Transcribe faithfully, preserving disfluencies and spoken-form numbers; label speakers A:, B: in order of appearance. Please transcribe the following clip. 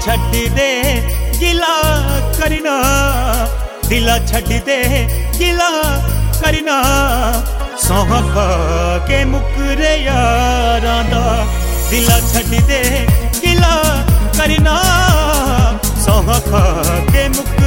A: छड्ड दे गिला करना, दिला छड्ड दे गिला करना, सौं खा के मुकरे यारां दा, दिला छड्ड दे गिला करना, सौं खा के मुक